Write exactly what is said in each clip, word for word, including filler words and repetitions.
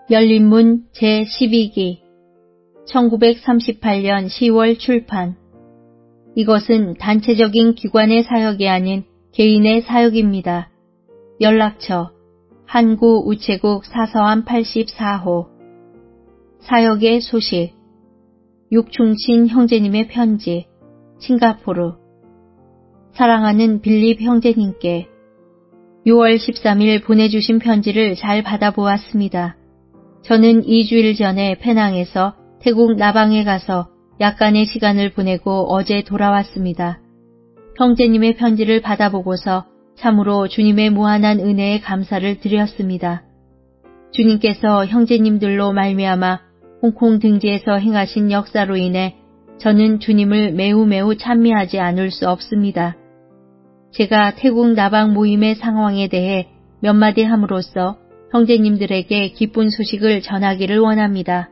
열린문 제십이 기 천구백삼십팔 년 시월 출판. 이것은 단체적인 기관의 사역이 아닌 개인의 사역입니다. 연락처 한구우체국 사서함 팔십사 호. 사역의 소식. 육충신 형제님의 편지. 싱가포르. 사랑하는 빌립 형제님께 유월 십삼일 보내주신 편지를 잘 받아보았습니다. 저는 이 주일 전에 페낭에서 태국 나방에 가서 약간의 시간을 보내고 어제 돌아왔습니다. 형제님의 편지를 받아보고서 참으로 주님의 무한한 은혜에 감사를 드렸습니다. 주님께서 형제님들로 말미암아 홍콩 등지에서 행하신 역사로 인해 저는 주님을 매우 매우 찬미하지 않을 수 없습니다. 제가 태국 나방 모임의 상황에 대해 몇 마디 함으로써 형제님들에게 기쁜 소식을 전하기를 원합니다.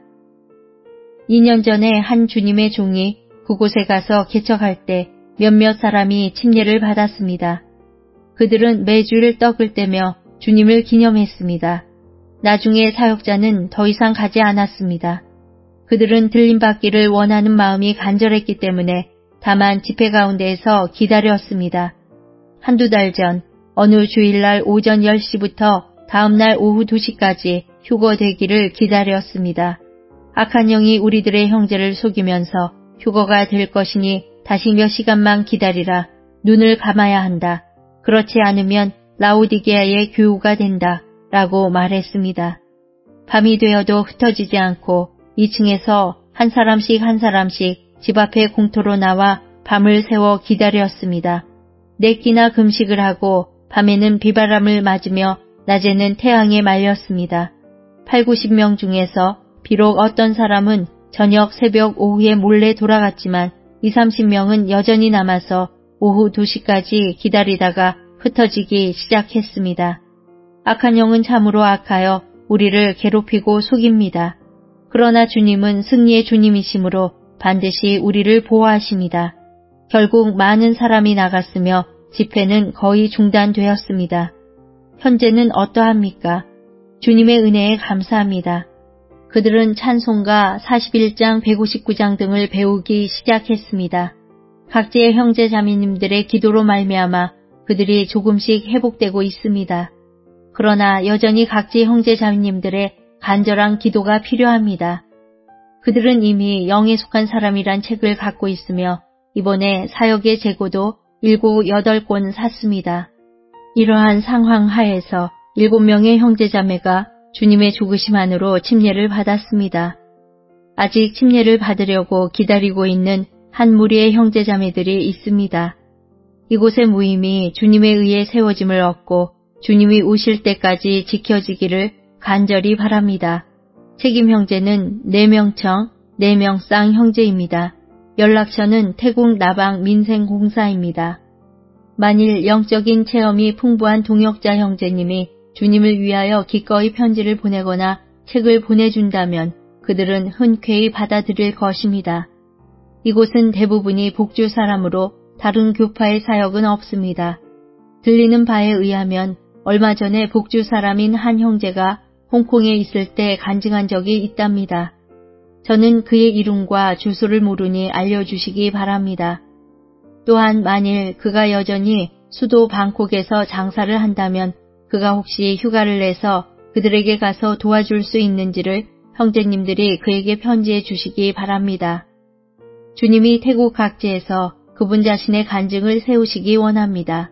이 년 전에 한 주님의 종이 그곳에 가서 개척할 때 몇몇 사람이 침례를 받았습니다. 그들은 매주일 떡을 떼며 주님을 기념했습니다. 나중에 사역자는 더 이상 가지 않았습니다. 그들은 들림받기를 원하는 마음이 간절했기 때문에 다만 집회 가운데에서 기다렸습니다. 한두 달 전 어느 주일날 오전 열 시부터 다음날 오후 두 시까지 휴거되기를 기다렸습니다. 악한 영이 우리들의 형제를 속이면서 휴거가 될 것이니 다시 몇 시간만 기다리라. 눈을 감아야 한다. 그렇지 않으면 라오디게아의 교우가 된다. 라고 말했습니다. 밤이 되어도 흩어지지 않고 이 층에서 한 사람씩 한 사람씩 집 앞에 공터로 나와 밤을 새워 기다렸습니다. 네 끼나 금식을 하고 밤에는 비바람을 맞으며 낮에는 태양에 말렸습니다. 팔구십 명 중에서 비록 어떤 사람은 저녁 새벽 오후에 몰래 돌아갔지만 이삼십 명은 여전히 남아서 오후 두 시까지 기다리다가 흩어지기 시작했습니다. 악한 영은 참으로 악하여 우리를 괴롭히고 속입니다. 그러나 주님은 승리의 주님이시므로 반드시 우리를 보호하십니다. 결국 많은 사람이 나갔으며 집회는 거의 중단되었습니다. 현재는 어떠합니까? 주님의 은혜에 감사합니다. 그들은 찬송가 사십일 장 백오십구 장 등을 배우기 시작했습니다. 각지의 형제 자매님들의 기도로 말미암아 그들이 조금씩 회복되고 있습니다. 그러나 여전히 각지 형제 자매님들의 간절한 기도가 필요합니다. 그들은 이미 영에 속한 사람이란 책을 갖고 있으며 이번에 사역의 재고도 일곱, 여덟 권 샀습니다. 이러한 상황 하에서 일곱 명의 형제 자매가 주님의 죽으심 안으로 침례를 받았습니다. 아직 침례를 받으려고 기다리고 있는 한 무리의 형제 자매들이 있습니다. 이곳의 모임이 주님에 의해 세워짐을 얻고 주님이 오실 때까지 지켜지기를 간절히 바랍니다. 책임 형제는 네 명청, 네 명쌍 형제입니다. 연락처는 태국 나방 민생공사입니다. 만일 영적인 체험이 풍부한 동역자 형제님이 주님을 위하여 기꺼이 편지를 보내거나 책을 보내준다면 그들은 흔쾌히 받아들일 것입니다. 이곳은 대부분이 복주 사람으로 다른 교파의 사역은 없습니다. 들리는 바에 의하면 얼마 전에 복주 사람인 한 형제가 홍콩에 있을 때 간증한 적이 있답니다. 저는 그의 이름과 주소를 모르니 알려주시기 바랍니다. 또한 만일 그가 여전히 수도 방콕에서 장사를 한다면 그가 혹시 휴가를 내서 그들에게 가서 도와줄 수 있는지를 형제님들이 그에게 편지해 주시기 바랍니다. 주님이 태국 각지에서 그분 자신의 간증을 세우시기 원합니다.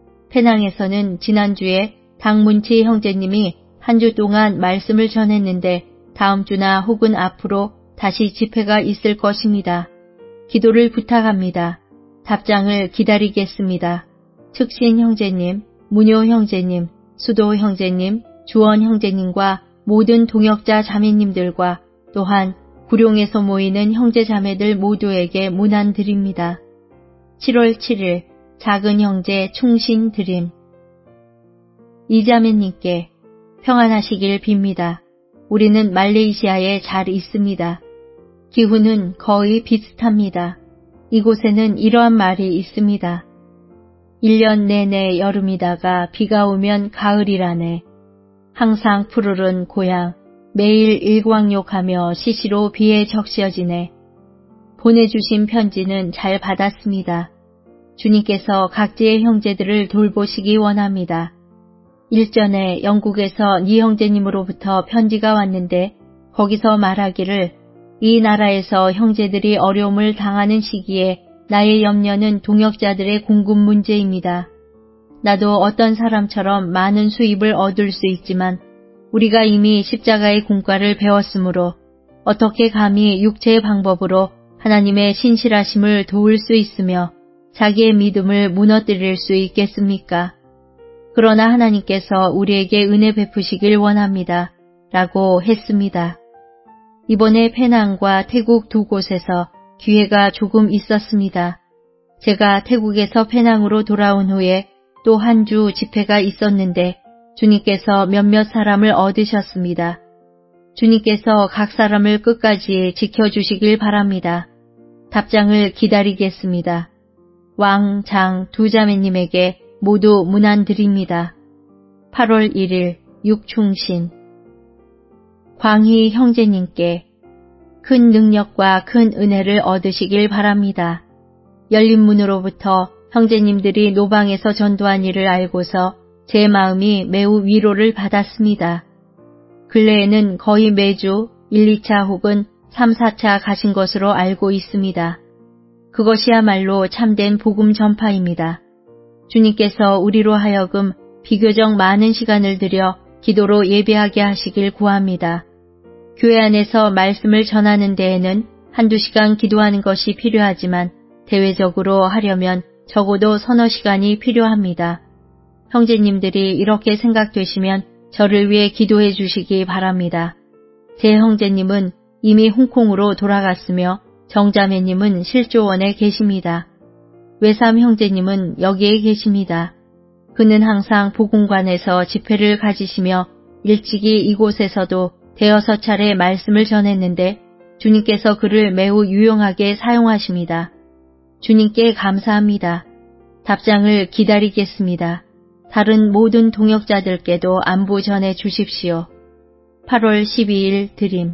페낭에서는 지난주에 당문치 형제님이 한 주 동안 말씀을 전했는데 다음 주나 혹은 앞으로 다시 집회가 있을 것입니다. 기도를 부탁합니다. 답장을 기다리겠습니다. 측신 형제님, 문효 형제님, 수도 형제님, 주원 형제님과 모든 동역자 자매님들과 또한 구룡에서 모이는 형제 자매들 모두에게 문안 드립니다. 칠월 칠일 작은 형제 충신 드림. 이 자매님께 평안하시길 빕니다. 우리는 말레이시아에 잘 있습니다. 기후는 거의 비슷합니다. 이곳에는 이러한 말이 있습니다. 일 년 내내 여름이다가 비가 오면 가을이라네. 항상 푸르른 고향, 매일 일광욕하며 시시로 비에 적셔지네. 보내주신 편지는 잘 받았습니다. 주님께서 각지의 형제들을 돌보시기 원합니다. 일전에 영국에서 네 형제님으로부터 편지가 왔는데 거기서 말하기를 이 나라에서 형제들이 어려움을 당하는 시기에 나의 염려는 동역자들의 공급 문제입니다. 나도 어떤 사람처럼 많은 수입을 얻을 수 있지만 우리가 이미 십자가의 공과를 배웠으므로 어떻게 감히 육체의 방법으로 하나님의 신실하심을 도울 수 있으며 자기의 믿음을 무너뜨릴 수 있겠습니까? 그러나 하나님께서 우리에게 은혜 베푸시길 원합니다. 라고 했습니다. 이번에 페낭과 태국 두 곳에서 기회가 조금 있었습니다. 제가 태국에서 페낭으로 돌아온 후에 또 한 주 집회가 있었는데 주님께서 몇몇 사람을 얻으셨습니다. 주님께서 각 사람을 끝까지 지켜주시길 바랍니다. 답장을 기다리겠습니다. 왕, 장 두 자매님에게 모두 문안드립니다. 팔월 일일 육충신 광희 형제님께 큰 능력과 큰 은혜를 얻으시길 바랍니다. 열린 문으로부터 형제님들이 노방에서 전도한 일을 알고서 제 마음이 매우 위로를 받았습니다. 근래에는 거의 매주 일, 이 차 혹은 삼, 사 차 가신 것으로 알고 있습니다. 그것이야말로 참된 복음 전파입니다. 주님께서 우리로 하여금 비교적 많은 시간을 들여 기도로 예배하게 하시길 구합니다. 교회 안에서 말씀을 전하는 데에는 한두 시간 기도하는 것이 필요하지만 대외적으로 하려면 적어도 서너 시간이 필요합니다. 형제님들이 이렇게 생각되시면 저를 위해 기도해 주시기 바랍니다. 제 형제님은 이미 홍콩으로 돌아갔으며 정자매님은 실조원에 계십니다. 외삼 형제님은 여기에 계십니다. 그는 항상 복음관에서 집회를 가지시며 일찍이 이곳에서도 대여섯 차례 말씀을 전했는데 주님께서 그를 매우 유용하게 사용하십니다. 주님께 감사합니다. 답장을 기다리겠습니다. 다른 모든 동역자들께도 안부 전해 주십시오. 팔월 십이일 드림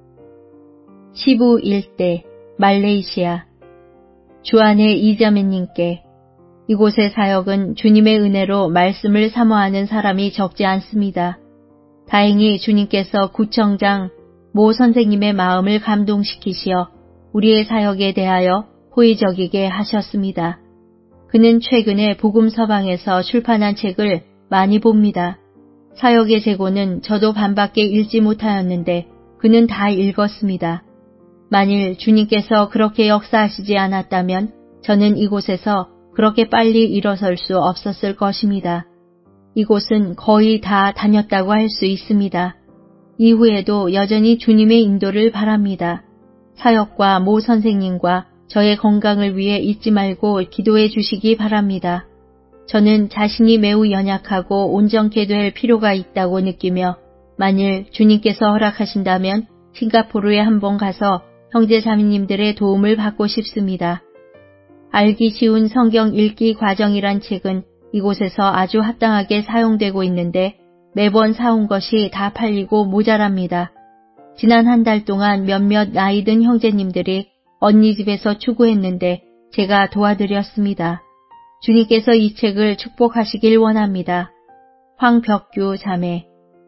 시부 일대 말레이시아 주안의 이자매님께 이곳의 사역은 주님의 은혜로 말씀을 사모하는 사람이 적지 않습니다. 다행히 주님께서 구청장 모 선생님의 마음을 감동시키시어 우리의 사역에 대하여 호의적이게 하셨습니다. 그는 최근에 복음서방에서 출판한 책을 많이 봅니다. 사역의 재고는 저도 반밖에 읽지 못하였는데 그는 다 읽었습니다. 만일 주님께서 그렇게 역사하시지 않았다면 저는 이곳에서 그렇게 빨리 일어설 수 없었을 것입니다. 이곳은 거의 다 다녔다고 할 수 있습니다. 이후에도 여전히 주님의 인도를 바랍니다. 사역과 모 선생님과 저의 건강을 위해 잊지 말고 기도해 주시기 바랍니다. 저는 자신이 매우 연약하고 온전케 될 필요가 있다고 느끼며 만일 주님께서 허락하신다면 싱가포르에 한번 가서 형제 자매님들의 도움을 받고 싶습니다. 알기 쉬운 성경 읽기 과정이란 책은 이곳에서 아주 합당하게 사용되고 있는데 매번 사온 것이 다 팔리고 모자랍니다. 지난 한 달 동안 몇몇 나이든 형제님들이 언니 집에서 추구했는데 제가 도와드렸습니다. 주님께서 이 책을 축복하시길 원합니다. 황벽규 자매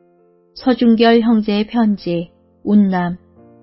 서준결 형제의 편지 운남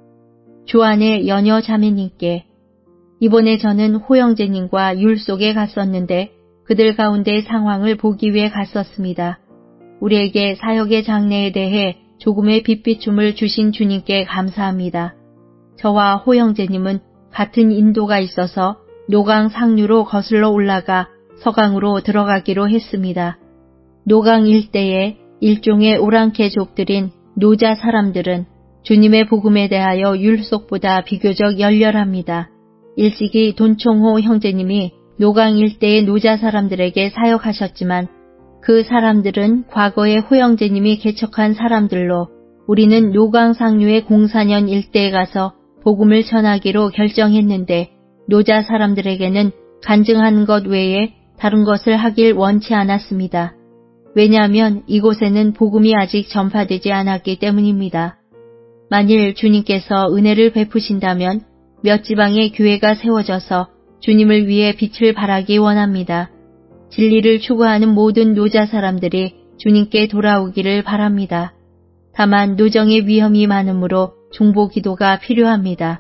주안의 연여 자매님께 이번에 저는 호형제님과 율속에 갔었는데 그들 가운데의 상황을 보기 위해 갔었습니다. 우리에게 사역의 장래에 대해 조금의 빛비춤을 주신 주님께 감사합니다. 저와 호형제님은 같은 인도가 있어서 노강 상류로 거슬러 올라가 서강으로 들어가기로 했습니다. 노강 일대의 일종의 오랑캐족들인 노자 사람들은 주님의 복음에 대하여 율속보다 비교적 열렬합니다. 일찍이 돈총호 형제님이 노강 일대의 노자 사람들에게 사역하셨지만 그 사람들은 과거에 호형제님이 개척한 사람들로 우리는 노강 상류의 공사년 일대에 가서 복음을 전하기로 결정했는데 노자 사람들에게는 간증하는 것 외에 다른 것을 하길 원치 않았습니다. 왜냐하면 이곳에는 복음이 아직 전파되지 않았기 때문입니다. 만일 주님께서 은혜를 베푸신다면 몇 지방의 교회가 세워져서 주님을 위해 빛을 발하기 원합니다. 진리를 추구하는 모든 노자 사람들이 주님께 돌아오기를 바랍니다. 다만 노정의 위험이 많으므로 중보 기도가 필요합니다.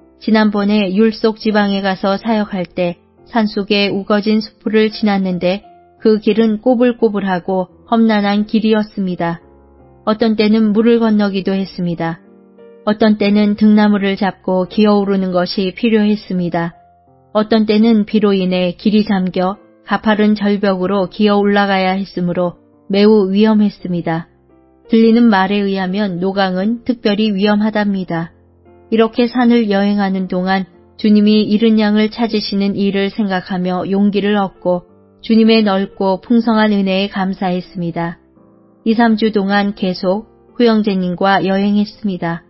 지난번에 율속 지방에 가서 사역할 때 산속에 우거진 수풀을 지났는데 그 길은 꼬불꼬불하고 험난한 길이었습니다. 어떤 때는 물을 건너기도 했습니다. 어떤 때는 등나무를 잡고 기어오르는 것이 필요했습니다. 어떤 때는 비로 인해 길이 잠겨 가파른 절벽으로 기어 올라가야 했으므로 매우 위험했습니다. 들리는 말에 의하면 노강은 특별히 위험하답니다. 이렇게 산을 여행하는 동안 주님이 잃은 양을 찾으시는 일을 생각하며 용기를 얻고 주님의 넓고 풍성한 은혜에 감사했습니다. 이, 삼 주 동안 계속 후영제님과 여행했습니다.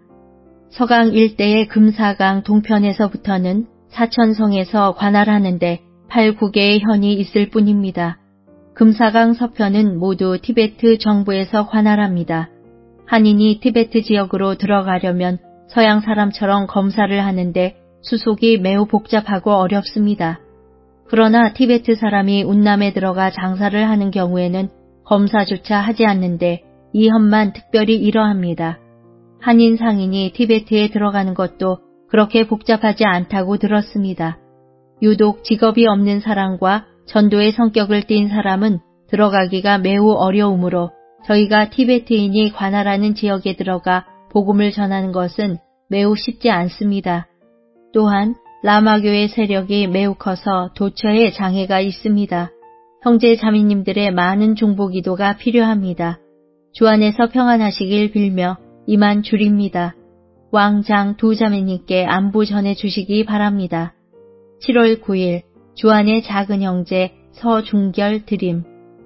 서강 일대의 금사강 동편에서부터는 사천성에서 관할하는데 팔, 구 개의 현이 있을 뿐입니다. 금사강 서편은 모두 티베트 정부에서 관할합니다. 한인이 티베트 지역으로 들어가려면 서양 사람처럼 검사를 하는데 수속이 매우 복잡하고 어렵습니다. 그러나 티베트 사람이 운남에 들어가 장사를 하는 경우에는 검사조차 하지 않는데 이 현만 특별히 이러합니다. 한인 상인이 티베트에 들어가는 것도 그렇게 복잡하지 않다고 들었습니다. 유독 직업이 없는 사람과 전도의 성격을 띤 사람은 들어가기가 매우 어려우므로 저희가 티베트인이 관할하는 지역에 들어가 복음을 전하는 것은 매우 쉽지 않습니다. 또한 라마교의 세력이 매우 커서 도처에 장애가 있습니다. 형제 자매님들의 많은 중보기도가 필요합니다. 주 안에서 평안하시길 빌며 이만 줄입니다. 왕장 두 자매님께 안부 전해주시기 바랍니다. 칠월 구일 주안의 작은 형제 서중결 드림.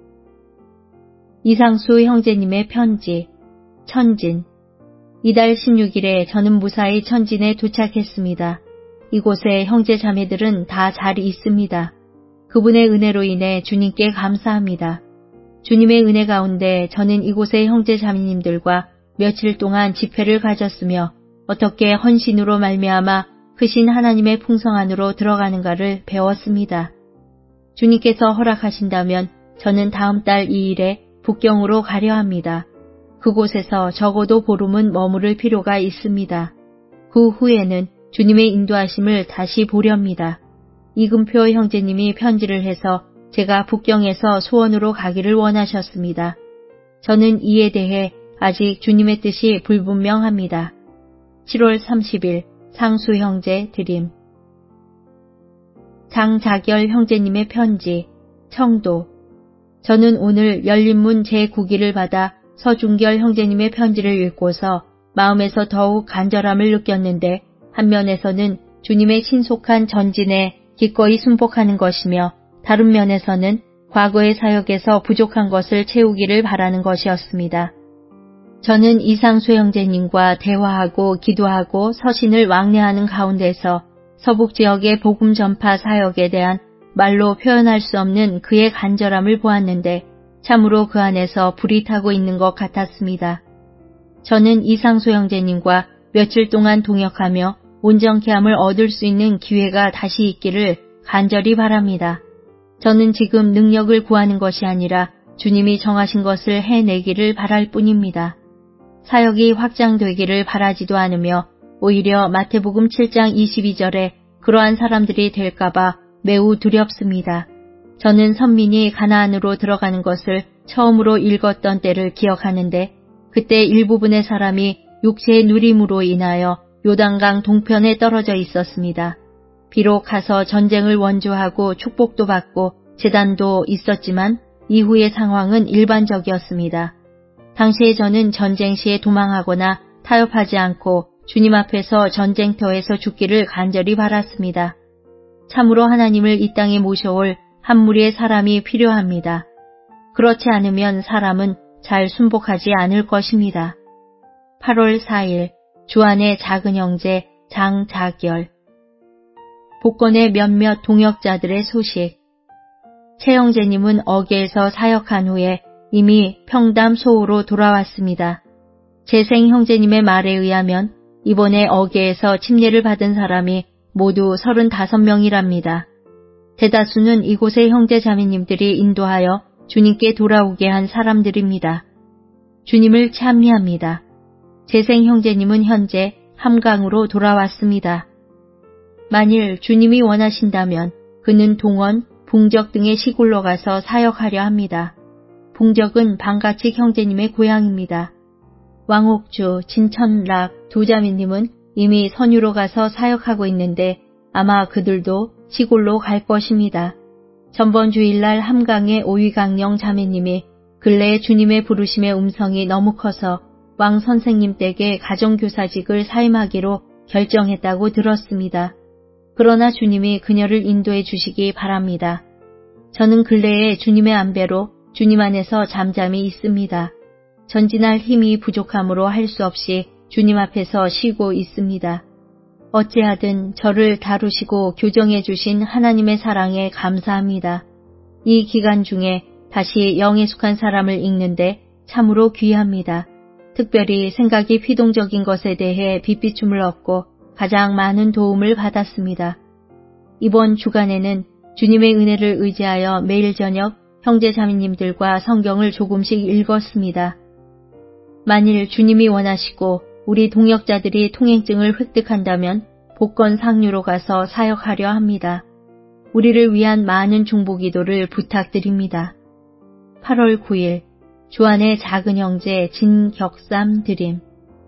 이상수 형제님의 편지. 천진. 이달 십육일에 저는 무사히 천진에 도착했습니다. 이곳에 형제 자매들은 다 잘 있습니다. 그분의 은혜로 인해 주님께 감사합니다. 주님의 은혜 가운데 저는 이곳의 형제 자매님들과 며칠 동안 집회를 가졌으며 어떻게 헌신으로 말미암아 크신 하나님의 풍성 안으로 들어가는가를 배웠습니다. 주님께서 허락하신다면 저는 다음 달 이일에 북경으로 가려 합니다. 그곳에서 적어도 보름은 머무를 필요가 있습니다. 그 후에는 주님의 인도하심을 다시 보렵니다. 이금표 형제님이 편지를 해서 제가 북경에서 소원으로 가기를 원하셨습니다. 저는 이에 대해 아직 주님의 뜻이 불분명합니다. 칠월 삼십일 상수 형제 드림. 장자결 형제님의 편지. 청도. 저는 오늘 열린문 제구 기를 받아 서중결 형제님의 편지를 읽고서 마음에서 더욱 간절함을 느꼈는데 한면에서는 주님의 신속한 전진에 기꺼이 순복하는 것이며 다른 면에서는 과거의 사역에서 부족한 것을 채우기를 바라는 것이었습니다. 저는 이상수 형제님과 대화하고 기도하고 서신을 왕래하는 가운데서 서북지역의 복음 전파 사역에 대한 말로 표현할 수 없는 그의 간절함을 보았는데 참으로 그 안에서 불이 타고 있는 것 같았습니다. 저는 이상수 형제님과 며칠 동안 동역하며 온전케함을 얻을 수 있는 기회가 다시 있기를 간절히 바랍니다. 저는 지금 능력을 구하는 것이 아니라 주님이 정하신 것을 해내기를 바랄 뿐입니다. 사역이 확장되기를 바라지도 않으며 오히려 마태복음 칠 장 이십이 절에 그러한 사람들이 될까봐 매우 두렵습니다. 저는 선민이 가나안으로 들어가는 것을 처음으로 읽었던 때를 기억하는데 그때 일부분의 사람이 육체의 누림으로 인하여 요단강 동편에 떨어져 있었습니다. 비록 가서 전쟁을 원조하고 축복도 받고 제단도 있었지만 이후의 상황은 일반적이었습니다. 당시에 저는 전쟁 시에 도망하거나 타협하지 않고 주님 앞에서 전쟁터에서 죽기를 간절히 바랐습니다. 참으로 하나님을 이 땅에 모셔올 한 무리의 사람이 필요합니다. 그렇지 않으면 사람은 잘 순복하지 않을 것입니다. 팔월 사일 주안의 작은 형제 장자결. 복권의 몇몇 동역자들의 소식. 최 형제님은 어계에서 사역한 후에 이미 평담 소호로 돌아왔습니다. 재생 형제님의 말에 의하면 이번에 어계에서 침례를 받은 사람이 모두 서른다섯 명이랍니다. 대다수는 이곳의 형제 자매님들이 인도하여 주님께 돌아오게 한 사람들입니다. 주님을 찬미합니다. 재생 형제님은 현재 함강으로 돌아왔습니다. 만일 주님이 원하신다면 그는 동원, 붕적 등의 시골로 가서 사역하려 합니다. 붕적은 방가칙 형제님의 고향입니다. 왕옥주, 진천락 두 자매님은 이미 선유로 가서 사역하고 있는데 아마 그들도 시골로 갈 것입니다. 전번 주일날 함강의 오위강령 자매님이 근래에 주님의 부르심의 음성이 너무 커서 왕 선생님 댁에 가정교사직을 사임하기로 결정했다고 들었습니다. 그러나 주님이 그녀를 인도해 주시기 바랍니다. 저는 근래에 주님의 안배로 주님 안에서 잠잠히 있습니다. 전진할 힘이 부족함으로 할 수 없이 주님 앞에서 쉬고 있습니다. 어찌하든 저를 다루시고 교정해 주신 하나님의 사랑에 감사합니다. 이 기간 중에 다시 영에 속한 사람을 읽는데 참으로 귀합니다. 특별히 생각이 피동적인 것에 대해 빛비춤을 얻고 가장 많은 도움을 받았습니다. 이번 주간에는 주님의 은혜를 의지하여 매일 저녁 형제 자매님들과 성경을 조금씩 읽었습니다. 만일 주님이 원하시고 우리 동역자들이 통행증을 획득한다면 복권 상류로 가서 사역하려 합니다. 우리를 위한 많은 중보기도를 부탁드립니다. 팔월 구일 주안의 작은 형제 진격삼 드림.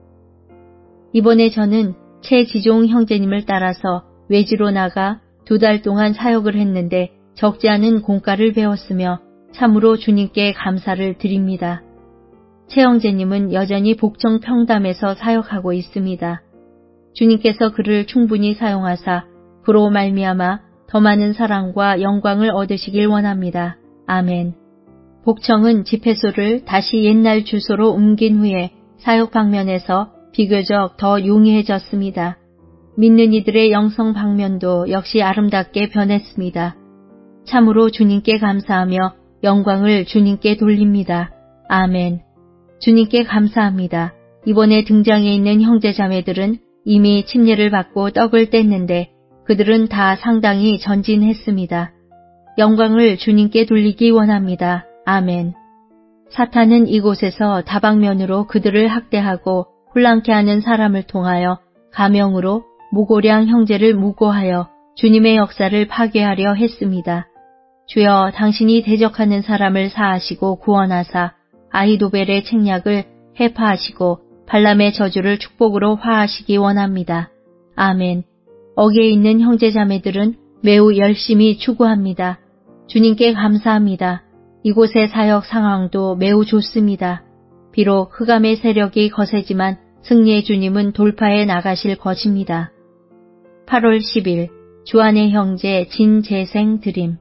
이번에 저는 최지종 형제님을 따라서 외지로 나가 두 달 동안 사역을 했는데 적지 않은 공과를 배웠으며 참으로 주님께 감사를 드립니다. 최 형제님은 여전히 복청 평담에서 사역하고 있습니다. 주님께서 그를 충분히 사용하사 그로 말미암아 더 많은 사랑과 영광을 얻으시길 원합니다. 아멘. 복청은 집회소를 다시 옛날 주소로 옮긴 후에 사역 방면에서 비교적 더 용이해졌습니다. 믿는 이들의 영성 방면도 역시 아름답게 변했습니다. 참으로 주님께 감사하며 영광을 주님께 돌립니다. 아멘. 주님께 감사합니다. 이번에 등장해 있는 형제자매들은 이미 침례를 받고 떡을 뗐는데 그들은 다 상당히 전진했습니다. 영광을 주님께 돌리기 원합니다. 아멘. 사탄은 이곳에서 다방면으로 그들을 학대하고 혼란케 하는 사람을 통하여 가명으로 무고량 형제를 무고하여 주님의 역사를 파괴하려 했습니다. 주여 당신이 대적하는 사람을 사하시고 구원하사 아히도벨의 책략을 해파하시고 발람의 저주를 축복으로 화하시기 원합니다. 아멘. 어기에 있는 형제자매들은 매우 열심히 추구합니다. 주님께 감사합니다. 이곳의 사역 상황도 매우 좋습니다. 비록 흑암의 세력이 거세지만 승리의 주님은 돌파해 나가실 것입니다. 팔월 십일 주안의 형제 진재생 드림.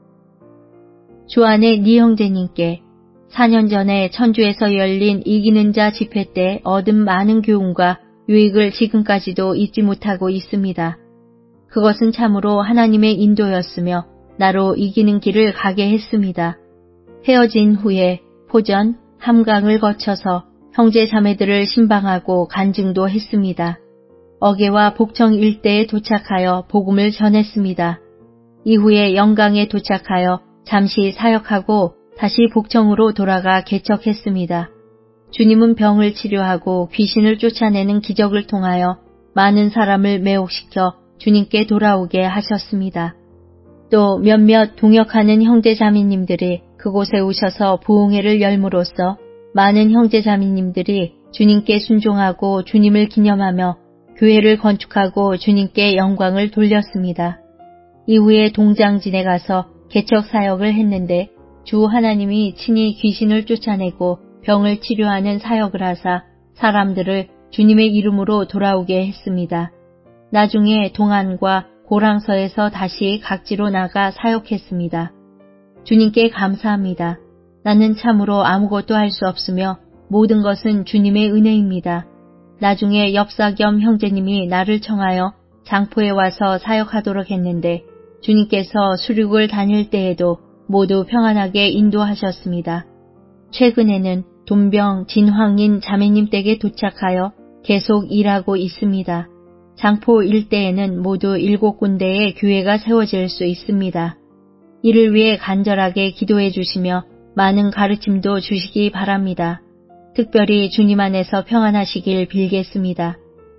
주안의 니 형제님께 사 년 전에 천주에서 열린 이기는 자 집회 때 얻은 많은 교훈과 유익을 지금까지도 잊지 못하고 있습니다. 그것은 참으로 하나님의 인도였으며 나로 이기는 길을 가게 했습니다. 헤어진 후에 포전, 함강을 거쳐서 형제 자매들을 신방하고 간증도 했습니다. 어계와 복청 일대에 도착하여 복음을 전했습니다. 이후에 영강에 도착하여 잠시 사역하고 다시 복청으로 돌아가 개척했습니다. 주님은 병을 치료하고 귀신을 쫓아내는 기적을 통하여 많은 사람을 매혹시켜 주님께 돌아오게 하셨습니다. 또 몇몇 동역하는 형제자매님들이 그곳에 오셔서 부흥회를 열므로써 많은 형제자매님들이 주님께 순종하고 주님을 기념하며 교회를 건축하고 주님께 영광을 돌렸습니다. 이후에 동장진에 가서 개척 사역을 했는데 주 하나님이 친히 귀신을 쫓아내고 병을 치료하는 사역을 하사 사람들을 주님의 이름으로 돌아오게 했습니다. 나중에 동안과 고랑서에서 다시 각지로 나가 사역했습니다. 주님께 감사합니다. 나는 참으로 아무것도 할 수 없으며 모든 것은 주님의 은혜입니다. 나중에 엽사겸 형제님이 나를 청하여 장포에 와서 사역하도록 했는데 주님께서 수륙을 다닐 때에도 모두 평안하게 인도하셨습니다. 최근에는 돈병 진황인 자매님 댁에 도착하여 계속 일하고 있습니다. 장포 일대에는 모두 일곱 군데의 교회가 세워질 수 있습니다. 이를 위해 간절하게 기도해 주시며 많은 가르침도 주시기 바랍니다. 특별히 주님 안에서 평안하시길 빌겠습니다.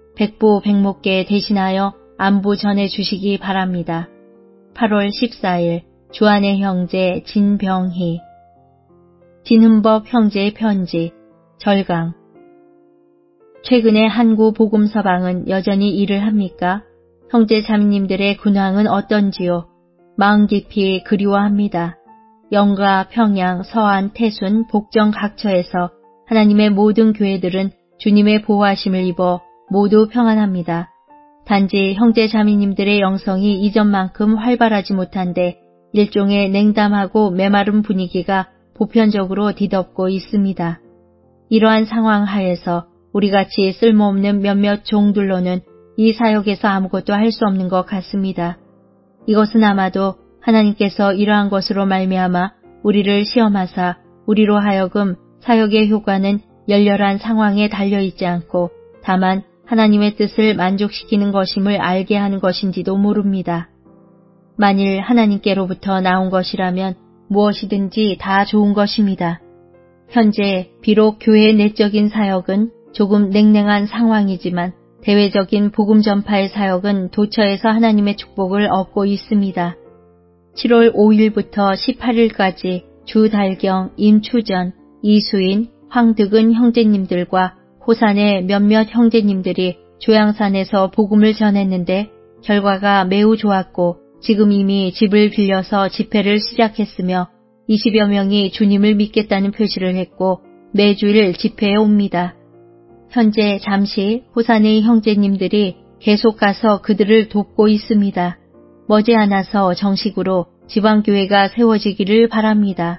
백부백목께 대신하여 안부 전해 주시기 바랍니다. 팔월 십사일 주안의 형제 진병희. 진흠법 형제의 편지 절강. 최근에 한구 복음서방은 여전히 일을 합니까? 형제 자매님들의 근황은 어떤지요? 마음 깊이 그리워합니다. 영가, 평양, 서안, 태순, 복정 각처에서 하나님의 모든 교회들은 주님의 보호하심을 입어 모두 평안합니다. 단지 형제 자매님들의 영성이 이전만큼 활발하지 못한데 일종의 냉담하고 메마른 분위기가 보편적으로 뒤덮고 있습니다. 이러한 상황 하에서 우리같이 쓸모없는 몇몇 종들로는 이 사역에서 아무것도 할 수 없는 것 같습니다. 이것은 아마도 하나님께서 이러한 것으로 말미암아 우리를 시험하사 우리로 하여금 사역의 효과는 열렬한 상황에 달려있지 않고 다만 하나님의 뜻을 만족시키는 것임을 알게 하는 것인지도 모릅니다. 만일 하나님께로부터 나온 것이라면 무엇이든지 다 좋은 것입니다. 현재 비록 교회의 내적인 사역은 조금 냉랭한 상황이지만 대외적인 복음 전파의 사역은 도처에서 하나님의 축복을 얻고 있습니다. 칠월 오일부터 십팔일까지 주달경, 임추전, 이수인, 황득은 형제님들과 호산의 몇몇 형제님들이 조양산에서 복음을 전했는데 결과가 매우 좋았고 지금 이미 집을 빌려서 집회를 시작했으며 이십여 명이 주님을 믿겠다는 표시를 했고 매주일 집회에 옵니다. 현재 잠시 호산의 형제님들이 계속 가서 그들을 돕고 있습니다. 머지않아서 정식으로 지방교회가 세워지기를 바랍니다.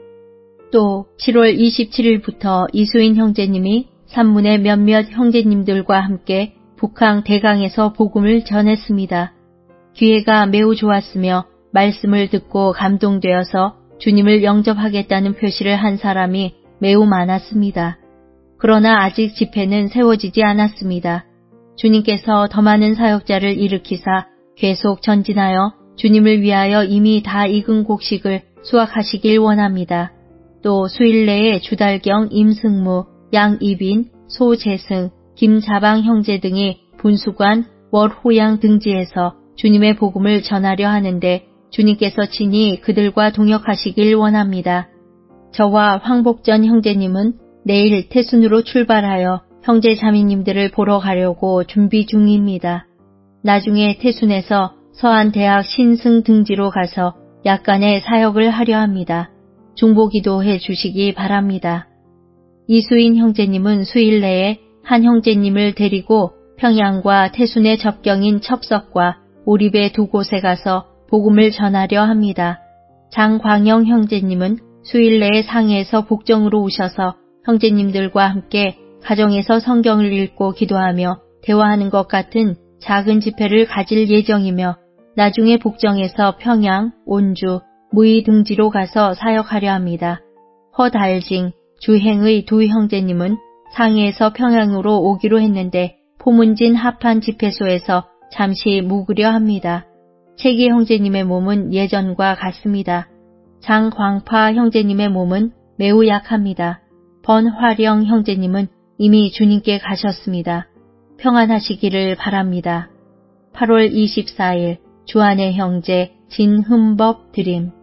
또 칠월 이십칠일부터 이수인 형제님이 산문의 몇몇 형제님들과 함께 북항 대강에서 복음을 전했습니다. 기회가 매우 좋았으며 말씀을 듣고 감동되어서 주님을 영접하겠다는 표시를 한 사람이 매우 많았습니다. 그러나 아직 집회는 세워지지 않았습니다. 주님께서 더 많은 사역자를 일으키사 계속 전진하여 주님을 위하여 이미 다 익은 곡식을 수확하시길 원합니다. 또 수일 내에 주달경, 임승무, 양이빈, 소재승, 김자방 형제 등이 분수관, 월호양 등지에서 주님의 복음을 전하려 하는데 주님께서 친히 그들과 동역하시길 원합니다. 저와 황복전 형제님은 내일 태순으로 출발하여 형제 자매님들을 보러 가려고 준비 중입니다. 나중에 태순에서 서안대학 신승 등지로 가서 약간의 사역을 하려 합니다. 중보기도해 주시기 바랍니다. 이수인 형제님은 수일 내에 한 형제님을 데리고 평양과 태순의 접경인 첩석과 오립의 두 곳에 가서 복음을 전하려 합니다. 장광영 형제님은 수일 내에 상해에서 복정으로 오셔서 형제님들과 함께 가정에서 성경을 읽고 기도하며 대화하는 것 같은 작은 집회를 가질 예정이며 나중에 복정에서 평양, 온주, 무의 등지로 가서 사역하려 합니다. 허달징, 주행의 두 형제님은 상해에서 평양으로 오기로 했는데 포문진 합한 집회소에서 잠시 묵으려 합니다. 채기 형제님의 몸은 예전과 같습니다. 장광파 형제님의 몸은 매우 약합니다. 번화령 형제님은 이미 주님께 가셨습니다. 평안하시기를 바랍니다. 팔월 이십사일 주안의 형제 진흠법 드림.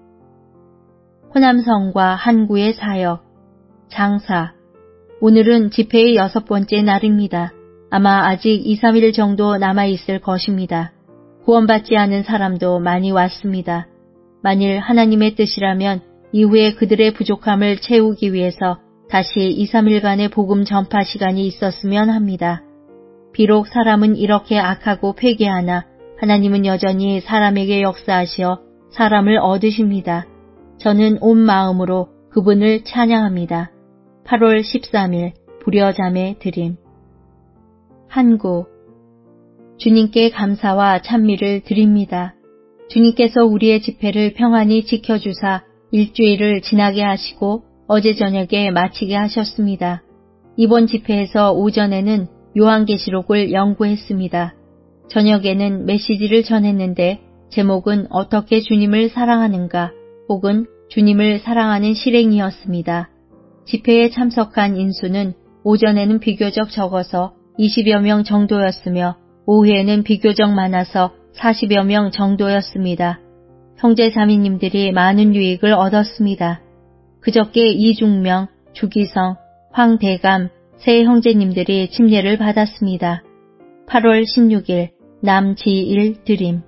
호남성과 한구의 사역. 장사. 오늘은 집회의 여섯 번째 날입니다. 아마 아직 이, 삼일 정도 남아있을 것입니다. 구원받지 않은 사람도 많이 왔습니다. 만일 하나님의 뜻이라면 이후에 그들의 부족함을 채우기 위해서 다시 이, 삼일간의 복음 전파 시간이 있었으면 합니다. 비록 사람은 이렇게 악하고 회개하나 하나님은 여전히 사람에게 역사하시어 사람을 얻으십니다. 저는 온 마음으로 그분을 찬양합니다. 팔월 십삼일 불여자매 드림. 한구. 주님께 감사와 찬미를 드립니다. 주님께서 우리의 집회를 평안히 지켜주사 일주일을 지나게 하시고 어제 저녁에 마치게 하셨습니다. 이번 집회에서 오전에는 요한계시록을 연구했습니다. 저녁에는 메시지를 전했는데 제목은 어떻게 주님을 사랑하는가 혹은 주님을 사랑하는 실행이었습니다. 집회에 참석한 인수는 오전에는 비교적 적어서 이십여 명 정도였으며 오후에는 비교적 많아서 사십여 명 정도였습니다. 형제 자매님들이 많은 유익을 얻었습니다. 그저께 이중명, 주기성, 황대감 세 형제님들이 침례를 받았습니다. 팔월 십육일 남지일 드림.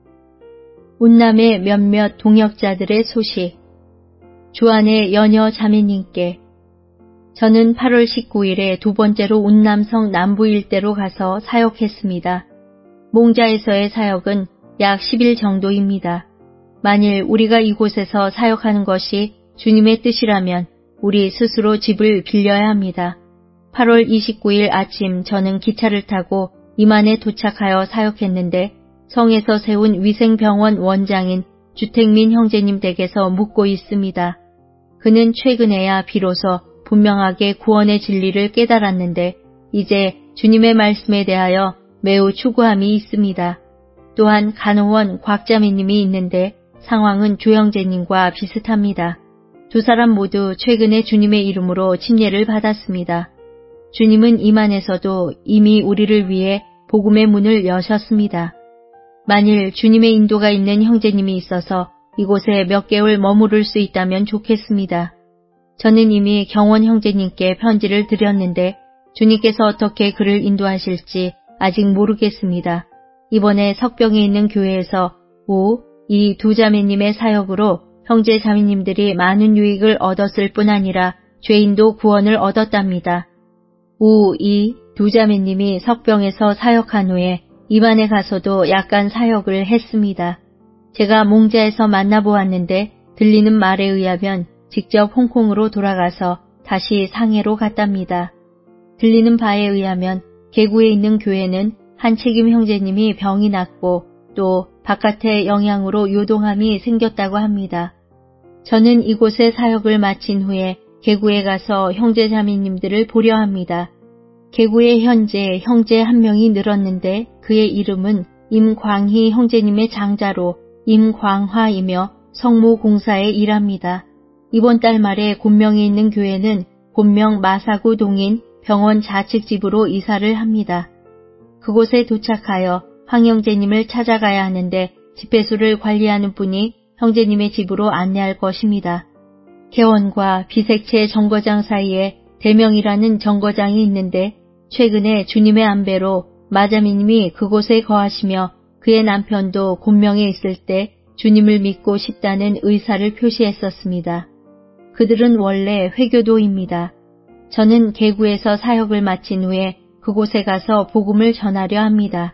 운남의 몇몇 동역자들의 소식. 주안의 여녀 자매님께 저는 팔월 십구일에 두 번째로 운남성 남부 일대로 가서 사역했습니다. 몽자에서의 사역은 약 십 일 정도입니다. 만일 우리가 이곳에서 사역하는 것이 주님의 뜻이라면 우리 스스로 집을 빌려야 합니다. 팔월 이십구일 아침 저는 기차를 타고 이만에 도착하여 사역했는데 성에서 세운 위생병원 원장인 주택민 형제님 댁에서 묵고 있습니다. 그는 최근에야 비로소 분명하게 구원의 진리를 깨달았는데 이제 주님의 말씀에 대하여 매우 추구함이 있습니다. 또한 간호원 곽자매님이 있는데 상황은 조형제님과 비슷합니다. 두 사람 모두 최근에 주님의 이름으로 침례를 받았습니다. 주님은 이만에서도 이미 우리를 위해 복음의 문을 여셨습니다. 만일 주님의 인도가 있는 형제님이 있어서 이곳에 몇 개월 머무를 수 있다면 좋겠습니다. 저는 이미 경원 형제님께 편지를 드렸는데 주님께서 어떻게 그를 인도하실지 아직 모르겠습니다. 이번에 석병에 있는 교회에서 우, 이 두 자매님의 사역으로 형제 자매님들이 많은 유익을 얻었을 뿐 아니라 죄인도 구원을 얻었답니다. 우, 이 두 자매님이 석병에서 사역한 후에 이반에 가서도 약간 사역을 했습니다. 제가 몽자에서 만나보았는데 들리는 말에 의하면 직접 홍콩으로 돌아가서 다시 상해로 갔답니다. 들리는 바에 의하면 계구에 있는 교회는 한 책임 형제님이 병이 났고 또 바깥의 영향으로 요동함이 생겼다고 합니다. 저는 이곳에 사역을 마친 후에 계구에 가서 형제 자매님들을 보려 합니다. 계구에 현재 형제 한 명이 늘었는데 그의 이름은 임광희 형제님의 장자로 임광화이며 성모공사에 일합니다. 이번 달 말에 곤명에 있는 교회는 곤명 마사구 동인 병원 좌측 집으로 이사를 합니다. 그곳에 도착하여 황 형제님을 찾아가야 하는데 집회소를 관리하는 분이 형제님의 집으로 안내할 것입니다. 개원과 비색체 정거장 사이에 대명이라는 정거장이 있는데 최근에 주님의 안배로 마자미님이 그곳에 거하시며 그의 남편도 곤명에 있을 때 주님을 믿고 싶다는 의사를 표시했었습니다. 그들은 원래 회교도입니다. 저는 계구에서 사역을 마친 후에 그곳에 가서 복음을 전하려 합니다.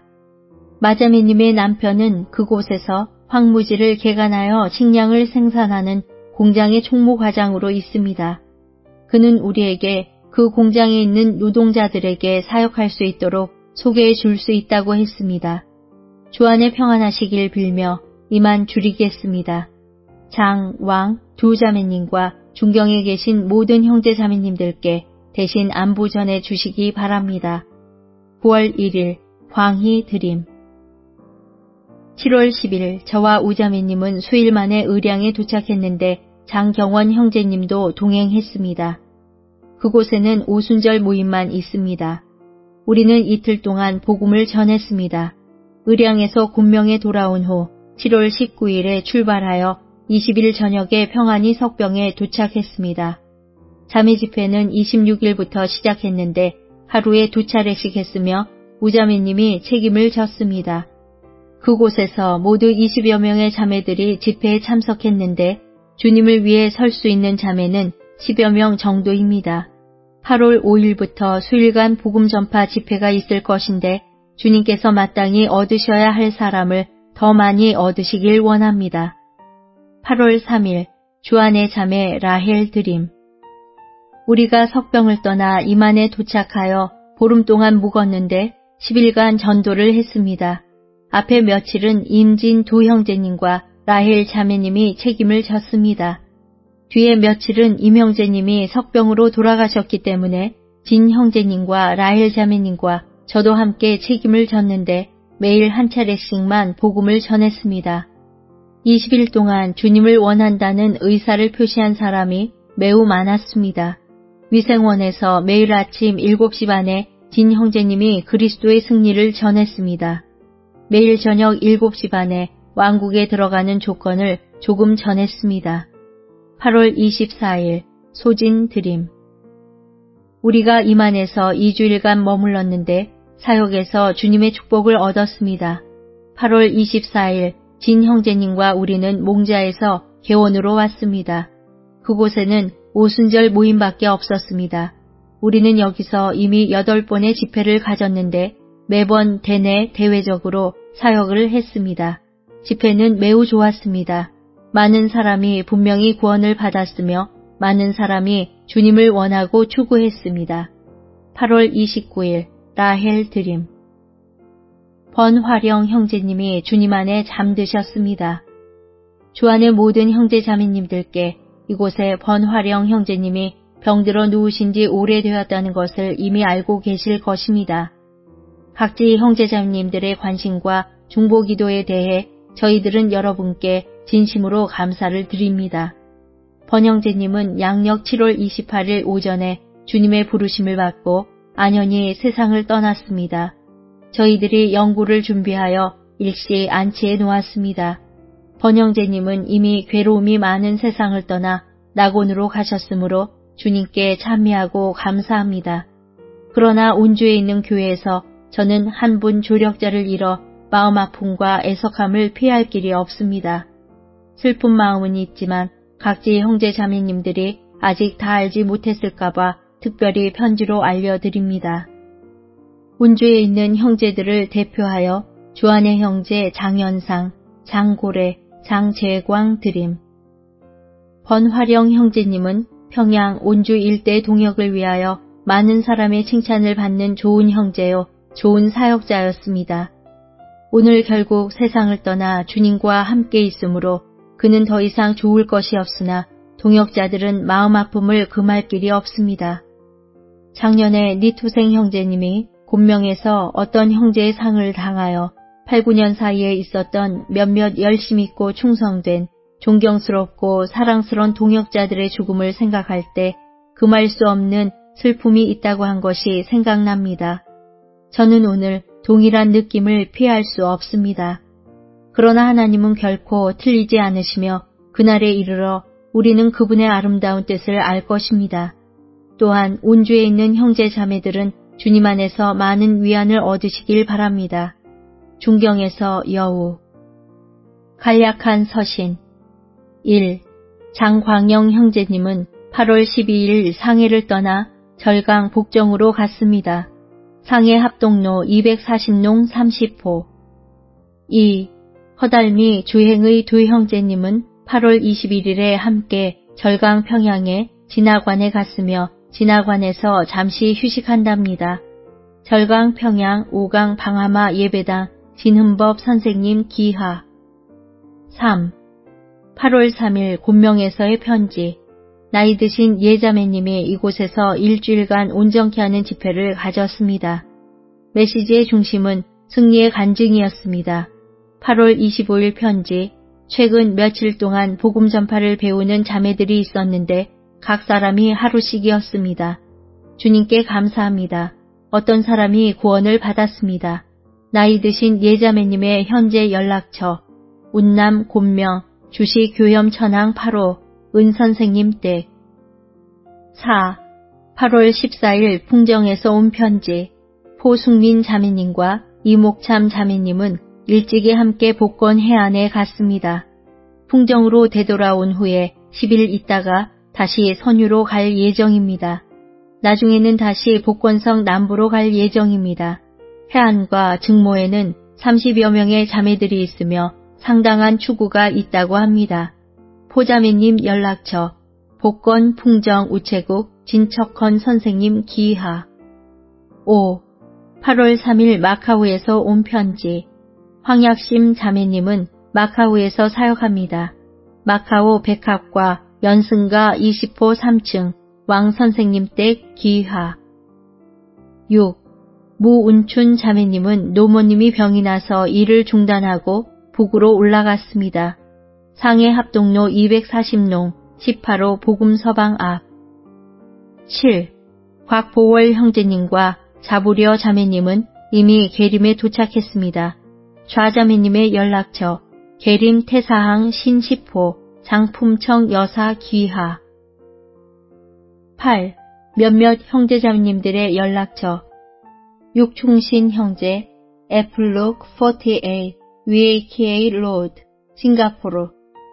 마자미님의 남편은 그곳에서 황무지를 개간하여 식량을 생산하는 공장의 총무과장으로 있습니다. 그는 우리에게 그 공장에 있는 노동자들에게 사역할 수 있도록 소개해 줄 수 있다고 했습니다. 주안에 평안하시길 빌며 이만 줄이겠습니다. 장, 왕, 두 자매님과 중경에 계신 모든 형제 자매님들께 대신 안부 전해 주시기 바랍니다. 구월 일일 광희 드림. 칠월 십일 저와 우자매님은 수일 만에 의량에 도착했는데 장경원 형제님도 동행했습니다. 그곳에는 오순절 모임만 있습니다. 우리는 이틀 동안 복음을 전했습니다. 의량에서 곤명에 돌아온 후 칠월 십구일에 출발하여 이십일 저녁에 평안히 석병에 도착했습니다. 자매 집회는 이십육일부터 시작했는데 하루에 두 차례씩 했으며 우자매님이 책임을 졌습니다. 그곳에서 모두 이십여 명의 자매들이 집회에 참석했는데 주님을 위해 설 수 있는 자매는 십여 명 정도입니다. 팔월 오일부터 수일간 복음 전파 집회가 있을 것인데 주님께서 마땅히 얻으셔야 할 사람을 더 많이 얻으시길 원합니다. 팔월 삼일 주안의 자매 라헬 드림. 우리가 석병을 떠나 이만에 도착하여 보름 동안 묵었는데 십 일간 전도를 했습니다. 앞에 며칠은 임진 두 형제님과 라헬 자매님이 책임을 졌습니다. 뒤에 며칠은 임 형제님이 석병으로 돌아가셨기 때문에 진 형제님과 라헬 자매님과 저도 함께 책임을 졌는데 매일 한 차례씩만 복음을 전했습니다. 이십 일 동안 주님을 원한다는 의사를 표시한 사람이 매우 많았습니다. 위생원에서 매일 아침 일곱 시 반에 진 형제님이 그리스도의 승리를 전했습니다. 매일 저녁 일곱 시 반에 왕국에 들어가는 조건을 조금 전했습니다. 팔월 이십사일 소진 드림. 우리가 이만에서 이 주일간 머물렀는데 사역에서 주님의 축복을 얻었습니다. 팔월 이십사일 진 형제님과 우리는 몽자에서 개원으로 왔습니다. 그곳에는 오순절 모임밖에 없었습니다. 우리는 여기서 이미 여덟 번의 집회를 가졌는데 매번 대내 대외적으로 사역을 했습니다. 집회는 매우 좋았습니다. 많은 사람이 분명히 구원을 받았으며 많은 사람이 주님을 원하고 추구했습니다. 팔월 이십구일 라헬 드림. 번화령 형제님이 주님 안에 잠드셨습니다. 주 안의 모든 형제 자매님들께 이곳에 번화령 형제님이 병들어 누우신 지 오래되었다는 것을 이미 알고 계실 것입니다. 각지 형제 자매님들의 관심과 중보기도에 대해 저희들은 여러분께 진심으로 감사를 드립니다. 번 형제님은 양력 칠월 이십팔일 오전에 주님의 부르심을 받고 안연히 세상을 떠났습니다. 저희들이 연구를 준비하여 일시 안치해 놓았습니다. 번 형제님은 이미 괴로움이 많은 세상을 떠나 낙원으로 가셨으므로 주님께 찬미하고 감사합니다. 그러나 온주에 있는 교회에서 저는 한 분 조력자를 잃어 마음 아픔과 애석함을 피할 길이 없습니다. 슬픈 마음은 있지만 각지 형제 자매님들이 아직 다 알지 못했을까봐 특별히 편지로 알려드립니다. 온주에 있는 형제들을 대표하여 주안의 형제 장현상, 장고래, 장재광 드림. 번화령 형제님은 평양 온주 일대 동역을 위하여 많은 사람의 칭찬을 받는 좋은 형제요, 좋은 사역자였습니다. 오늘 결국 세상을 떠나 주님과 함께 있으므로 그는 더 이상 좋을 것이 없으나 동역자들은 마음 아픔을 금할 길이 없습니다. 작년에 니투생 형제님이 곤명에서 어떤 형제의 상을 당하여 팔, 구 년 사이에 있었던 몇몇 열심 있고 충성된 존경스럽고 사랑스러운 동역자들의 죽음을 생각할 때 금할 수 없는 슬픔이 있다고 한 것이 생각납니다. 저는 오늘 동일한 느낌을 피할 수 없습니다. 그러나 하나님은 결코 틀리지 않으시며 그날에 이르러 우리는 그분의 아름다운 뜻을 알 것입니다. 또한 온주에 있는 형제 자매들은 주님 안에서 많은 위안을 얻으시길 바랍니다. 중경에서 여우. 간략한 서신. 일. 장광영 형제님은 팔월 십이일 상해를 떠나 절강 복정으로 갔습니다. 상해 합동로 이백사십 농 삼십 호. 이. 허달미 주행의 두 형제님은 팔월 이십일일에 함께 절강 평양에 진화관에 갔으며 진화관에서 잠시 휴식한답니다. 절강 평양 오강 방하마 예배당 진흠법 선생님 기하. 삼. 팔월 삼일 곤명에서의 편지. 나이 드신 예자매님이 이곳에서 일주일간 온전케 하는 집회를 가졌습니다. 메시지의 중심은 승리의 간증이었습니다. 팔월 이십오일 편지. 최근 며칠 동안 복음 전파를 배우는 자매들이 있었는데 각 사람이 하루씩이었습니다. 주님께 감사합니다. 어떤 사람이 구원을 받았습니다. 나이 드신 예자매님의 현재 연락처 운남 곤명 주시 교염 천왕 팔 호 은선생님 댁. 사. 팔월 십사일 풍정에서 온 편지. 포숙민 자매님과 이목참 자매님은 일찍이 함께 복권 해안에 갔습니다. 풍정으로 되돌아온 후에 십 일 있다가 다시 선유로 갈 예정입니다. 나중에는 다시 복권성 남부로 갈 예정입니다. 해안과 증모에는 삼십여 명의 자매들이 있으며 상당한 추구가 있다고 합니다. 포자매님 연락처 복권 풍정 우체국 진척헌 선생님 기하. 오. 팔월 삼일 마카오에서 온 편지. 황약심 자매님은 마카오에서 사역합니다. 마카오 백합과 연승가 이십 호 삼 층 왕선생님 댁 귀하. 육. 무운춘 자매님은 노모님이 병이 나서 일을 중단하고 북으로 올라갔습니다. 상해 합동로 이백사십 농 십팔 호 복음서방 앞. 칠. 곽보월 형제님과 자부려 자매님은 이미 계림에 도착했습니다. 좌자매님의 연락처 계림 태사항 신십 호 장품청 여사 귀하. 팔. 몇몇 형제자매님들의 연락처 육충신 형제 애플룩 사십팔 브이에이케이 로드 싱가포르.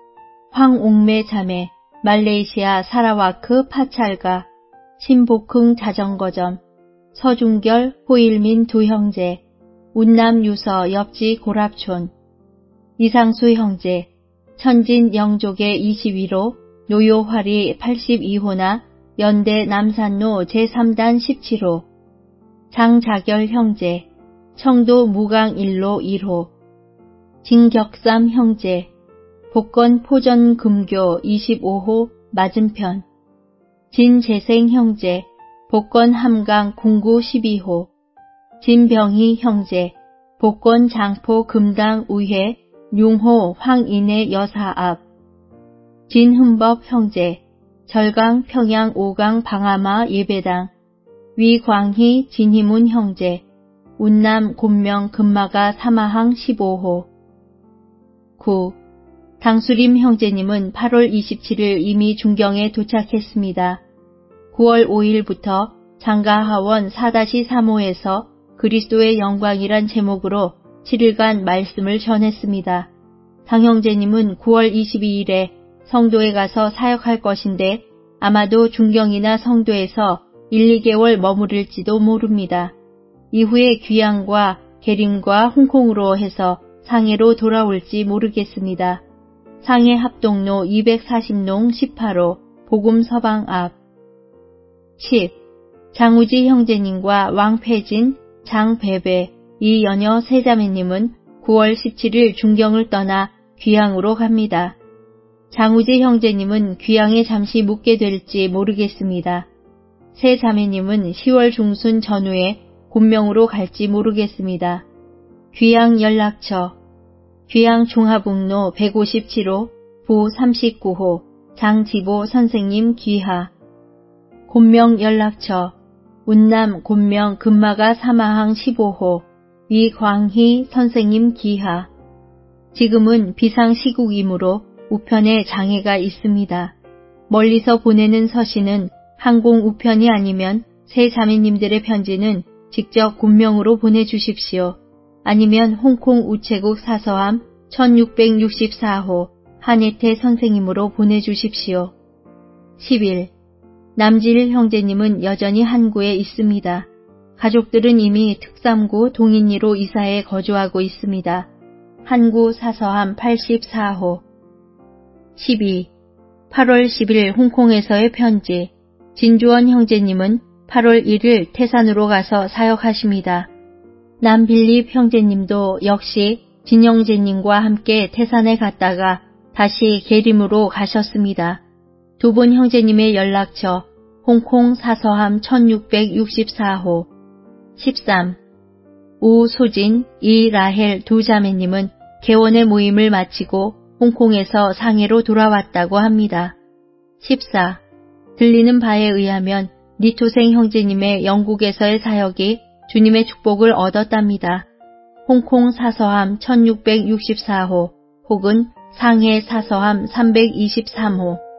황옥매 자매 말레이시아 사라와크 파찰가 신복흥 자전거점. 서중결 호일민 두 형제 운남 유서 옆지 고랍촌. 이상수 형제 천진 영족의 이십일 호 노요화리 팔십이 호나 연대 남산로 제삼 단 십칠 호. 장자결 형제 청도 무강 일 로 일 호. 진격삼 형제 복건 포전 금교 이십오 호 맞은편. 진재생 형제 복건 함강 궁구 십이 호. 진병희 형제 복건 장포 금당 우회 육 호 황인의 여사 앞. 진흠법 형제 절강 평양 오 강 방아마 예배당. 위광희 진희문 형제 운남 곤명 금마가 사마항 십오 호. 구. 당수림 형제님은 팔월 이십칠일 이미 중경에 도착했습니다. 구월 오일부터 장가하원 사 삼 호에서 그리스도의 영광이란 제목으로 칠 일간 말씀을 전했습니다. 당 형제님은 구월 이십이일에 성도에 가서 사역할 것인데 아마도 중경이나 성도에서 일, 이 개월 머무를지도 모릅니다. 이후에 귀양과 계림과 홍콩으로 해서 상해로 돌아올지 모르겠습니다. 상해 합동로 이백사십 농 십팔 호 복음서방 앞. 십. 장우지 형제님과 왕패진, 장배배, 이연여 세자매님은 구월 십칠일 중경을 떠나 귀양으로 갑니다. 장우지 형제님은 귀양에 잠시 묵게 될지 모르겠습니다. 세 자매님은 시월 중순 전후에 곤명으로 갈지 모르겠습니다. 귀양 연락처 귀양 중하북로 백오십칠 호 부 삼십구 호 장지보 선생님 귀하. 곤명 연락처 운남 곤명 금마가 사마항 십오 호 위광희 선생님 귀하. 지금은 비상시국이므로 우편에 장애가 있습니다. 멀리서 보내는 서신은 항공 우편이 아니면 세 자매님들의 편지는 직접 곤명으로 보내주십시오. 아니면 홍콩 우체국 사서함 천육백육십사 호 한혜태 선생님으로 보내주십시오. 십일. 남질 형제님은 여전히 한구에 있습니다. 가족들은 이미 특삼구 동인리로 이사해 거주하고 있습니다. 한구 사서함 팔십사 호. 십이. 팔월 십일 홍콩에서의 편지. 진주원 형제님은 팔월 일일 태산으로 가서 사역하십니다. 남빌립 형제님도 역시 진영재님과 함께 태산에 갔다가 다시 계림으로 가셨습니다. 두 분 형제님의 연락처 홍콩 사서함 천육백육십사 호. 십삼. 우소진, 이라헬 두 자매님은 개원의 모임을 마치고 홍콩에서 상해로 돌아왔다고 합니다. 십사. 들리는 바에 의하면 니토생 형제님의 영국에서의 사역이 주님의 축복을 얻었답니다. 홍콩 사서함 천육백육십사 호 혹은 상해 사서함 삼백이십삼 호.